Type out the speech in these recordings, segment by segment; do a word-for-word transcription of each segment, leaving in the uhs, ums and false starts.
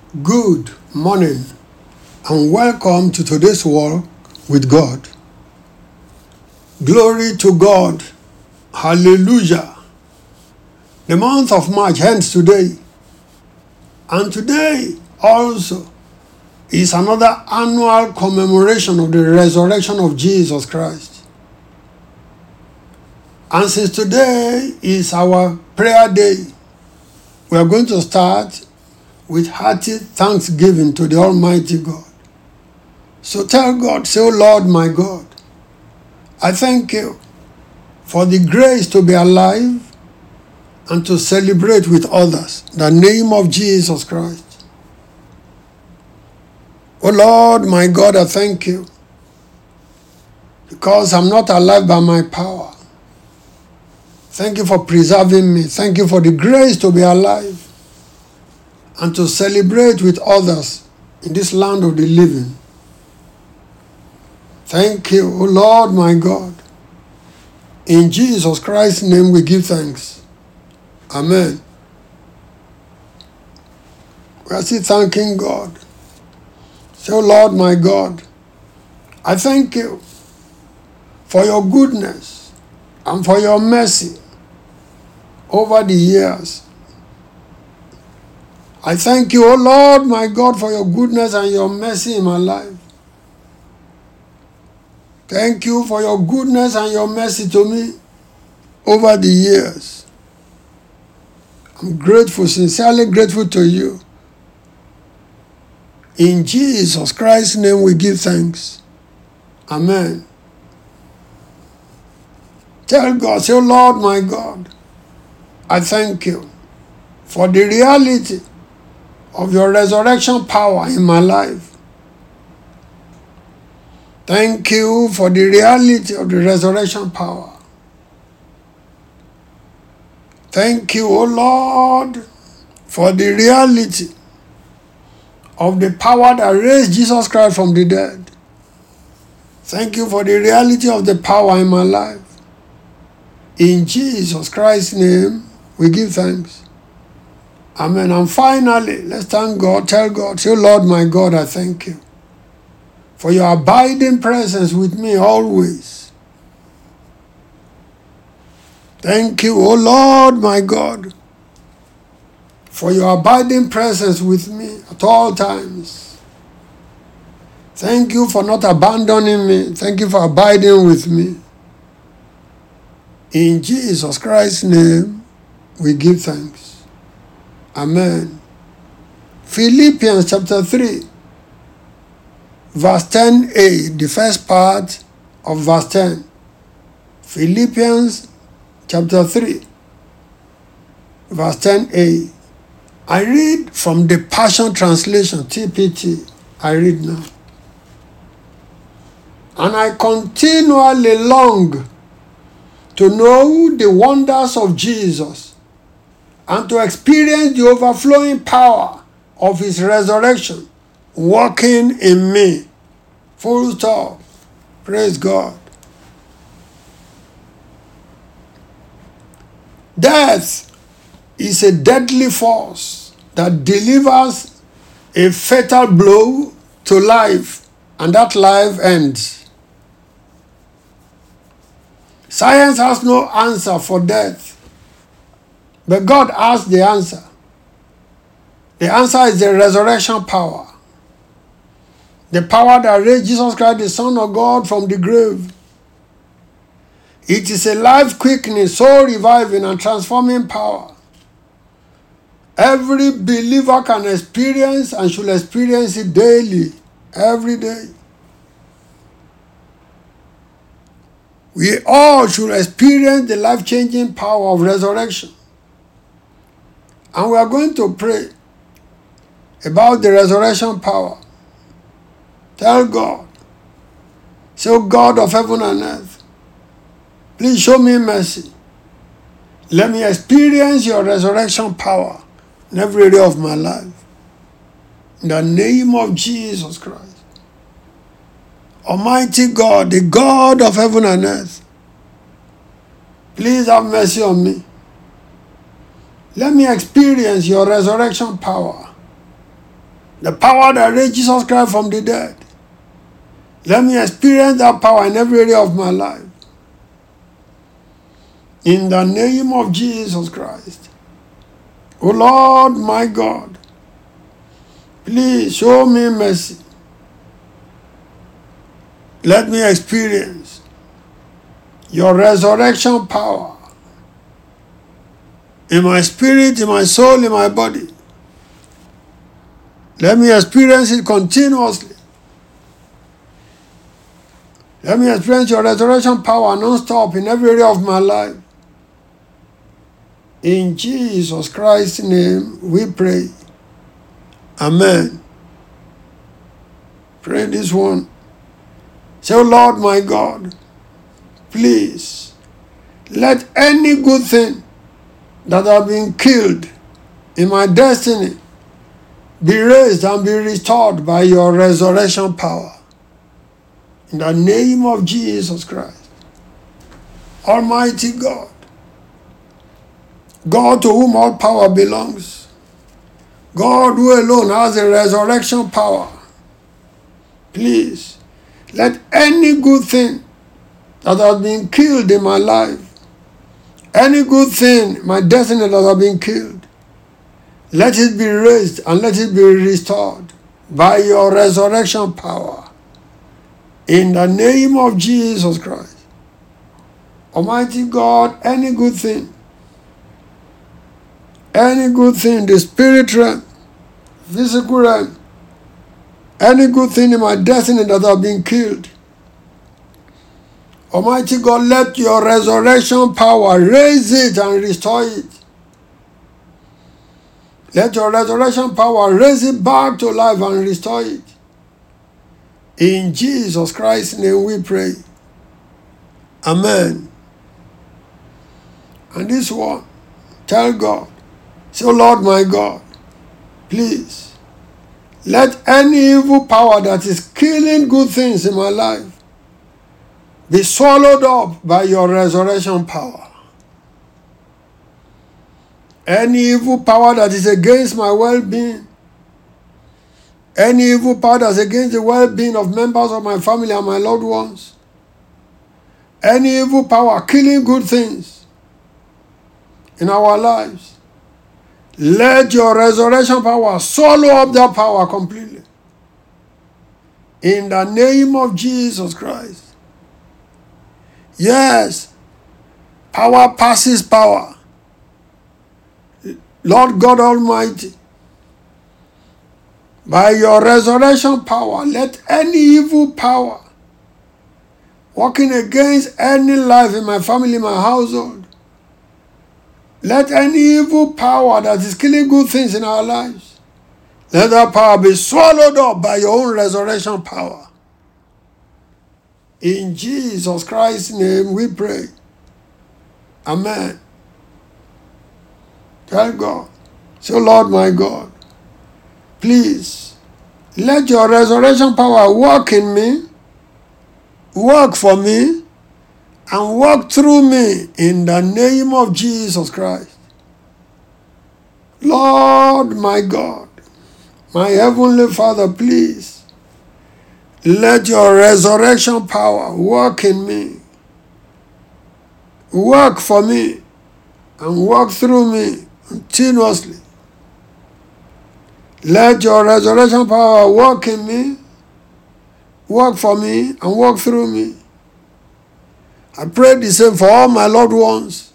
Good morning and welcome to today's walk with God. Glory to God. Hallelujah. The month of March ends today, and today also is another annual commemoration of the resurrection of Jesus Christ. And since today is our prayer day, we are going to start with hearty thanksgiving to the Almighty God. So tell God, say, "Oh Lord my God, I thank you for the grace to be alive and to celebrate with others the name of Jesus Christ. Oh Lord my God, I thank you because I'm not alive by my power. Thank you for preserving me. Thank you for the grace to be alive and to celebrate with others in this land of the living. Thank you, O Lord my God. In Jesus Christ's name we give thanks. Amen." We are still thanking God. Say, "Oh Lord my God, I thank you for your goodness and for your mercy over the years. I thank you, O Lord my God, for your goodness and your mercy in my life. Thank you for your goodness and your mercy to me over the years. I'm grateful, sincerely grateful to you. In Jesus Christ's name we give thanks. Amen." Tell God, say, "Oh Lord my God, I thank you for the reality of your resurrection power in my life. Thank you for the reality of the resurrection power. Thank you, O Lord, for the reality of the power that raised Jesus Christ from the dead. Thank you for the reality of the power in my life. In Jesus Christ's name, we give thanks. Amen." And finally, let's thank God. Tell God, say, "Oh Lord my God, I thank you for your abiding presence with me always. Thank you, O Lord my God, for your abiding presence with me at all times. Thank you for not abandoning me. Thank you for abiding with me. In Jesus Christ's name, we give thanks. Amen." Philippians chapter three, verse ten a, the first part of verse ten. Philippians chapter three, verse ten a. I read from the Passion Translation, T P T. I read now. "And I continually long to know the wonders of Jesus and to experience the overflowing power of his resurrection working in me." Full stop. Praise God. Death is a deadly force that delivers a fatal blow to life, and that life ends. Science has no answer for death, but God has the answer. The answer is the resurrection power. The power that raised Jesus Christ, the Son of God, from the grave. It is a life-quickening, soul-reviving, and transforming power. Every believer can experience and should experience it daily, every day. We all should experience the life-changing power of resurrection. And we are going to pray about the resurrection power. Tell God, say, "Oh God of heaven and earth, please show me mercy. Let me experience your resurrection power in every area of my life. In the name of Jesus Christ. Almighty God, the God of heaven and earth, please have mercy on me. Let me experience your resurrection power The power that raised Jesus Christ from the dead. Let me experience that power in every area of my life. In the name of Jesus Christ. O Lord my God, please show me mercy. Let me experience your resurrection power in my spirit, in my soul, in my body. Let me experience it continuously. Let me experience your resurrection power non-stop in every area of my life. In Jesus Christ's name we pray. Amen. Pray this one. Say, oh Lord my God, please let any good thing that have been killed in my destiny be raised and be restored by your resurrection power. In the name of Jesus Christ. Almighty God, God to whom all power belongs, God who alone has the resurrection power, please let any good thing that has been killed in my life, any good thing, my destiny that has been killed, let it be raised and let it be restored by your resurrection power. In the name of Jesus Christ. Almighty God, any good thing, any good thing, the spirit realm, physical realm, any good thing in my destiny that have been killed, Almighty God, let your resurrection power raise it and restore it. Let your resurrection power raise it back to life and restore it. In Jesus Christ's name we pray. Amen. And this one, tell God, say, oh Lord my God, please, let any evil power that is killing good things in my life be swallowed up by your resurrection power. Any evil power that is against my well-being, any evil power that is against the well-being of members of my family and my loved ones, any evil power killing good things in our lives, let your resurrection power swallow up that power completely. In the name of Jesus Christ. Yes, power passes power. Lord God Almighty, by your resurrection power, let any evil power working against any life in my family, in my household, let any evil power that is killing good things in our lives, let that power be swallowed up by your own resurrection power. In Jesus Christ's name we pray. Amen. Tell God, say, Lord my God, please, let your resurrection power work in me, work for me, and work through me in the name of Jesus Christ. Lord my God, my heavenly Father, please, let your resurrection power work in me, work for me, and work through me continuously. Let your resurrection power work in me, work for me, and work through me. I pray the same for all my loved ones.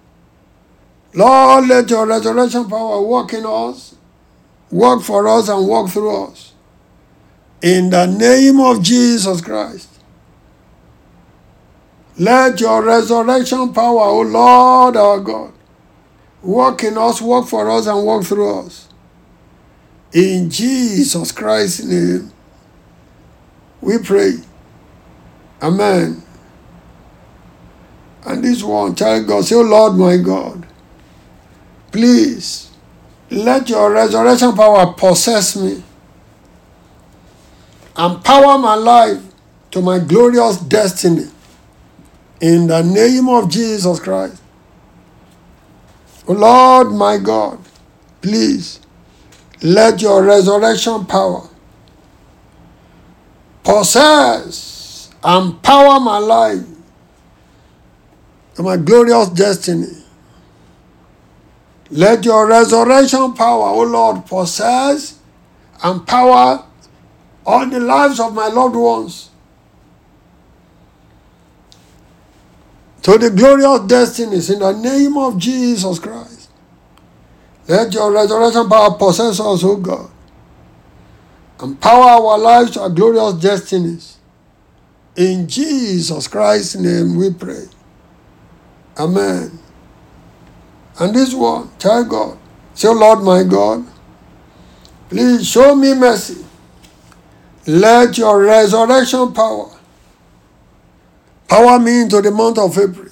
Lord, let your resurrection power work in us, work for us, and work through us. In the name of Jesus Christ. Let your resurrection power, O Lord our God, work in us, work for us, and work through us. In Jesus Christ's name, we pray. Amen. And this one, tell God, say, oh Lord my God, please, let your resurrection power possess me. Empower my life to my glorious destiny. In the name of Jesus Christ. Oh Lord my God, please, Let your resurrection power possess and power my life to my glorious destiny. Let your resurrection power, O Lord, possess and power all the lives of my loved ones to the glorious destinies in the name of Jesus Christ. Let your resurrection power possess us, O God, and power our lives to our glorious destinies. In Jesus Christ's name we pray. Amen. And this one, tell God, say, Lord my God, please show me mercy. Let your resurrection power power me into the month of April.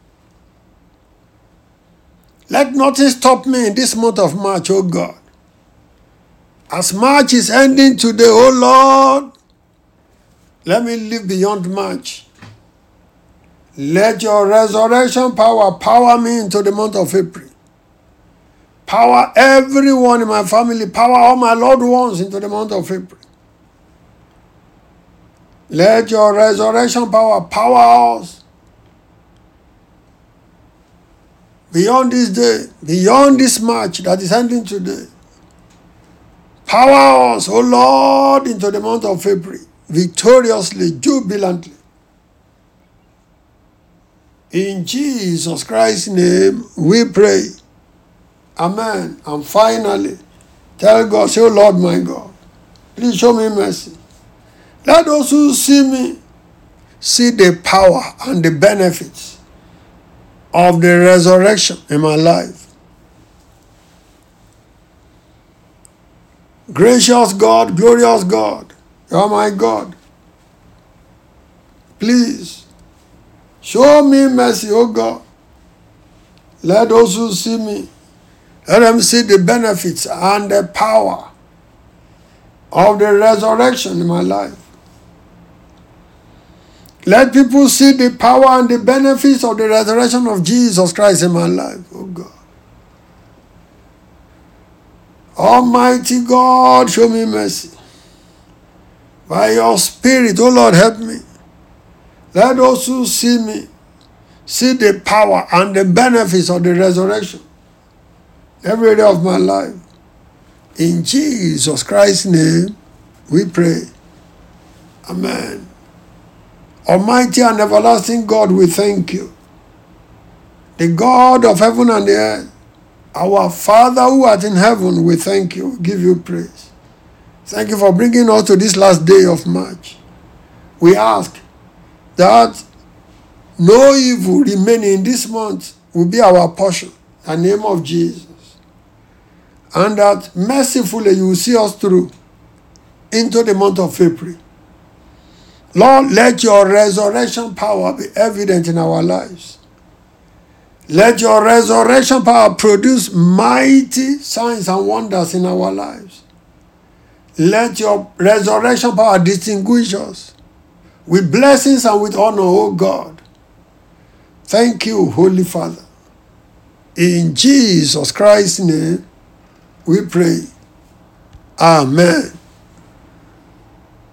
Let nothing stop me in this month of March, O God. As March is ending today, O Lord, let me live beyond March. Let your resurrection power power me into the month of April. Power everyone in my family, power all my loved ones into the month of April. Let your resurrection power power us beyond this day, beyond this March that is ending today. Power us, O Lord, into the month of April, victoriously, jubilantly. In Jesus Christ's name we pray. Amen. And finally, tell God, say, oh Lord my God, please show me mercy. Let those who see me see the power and the benefits of the resurrection in my life. Gracious God, glorious God, you are my God. Please, show me mercy, O God. Let those who see me, let them see the benefits and the power of the resurrection in my life. Let people see the power and the benefits of the resurrection of Jesus Christ in my life, oh God. Almighty God, show me mercy. By your Spirit, oh Lord, help me. Let those who see me see the power and the benefits of the resurrection every day of my life. In Jesus Christ's name, we pray. Amen. Almighty and everlasting God, we thank you. The God of heaven and the earth, our Father who art in heaven, we thank you, we give you praise. Thank you for bringing us to this last day of March. We ask that no evil remaining in this month will be our portion, in the name of Jesus. And that mercifully you will see us through into the month of April. Lord, let your resurrection power be evident in our lives. Let your resurrection power produce mighty signs and wonders in our lives. Let your resurrection power distinguish us with blessings and with honor, O God. Thank you, Holy Father. In Jesus Christ's name, we pray. Amen.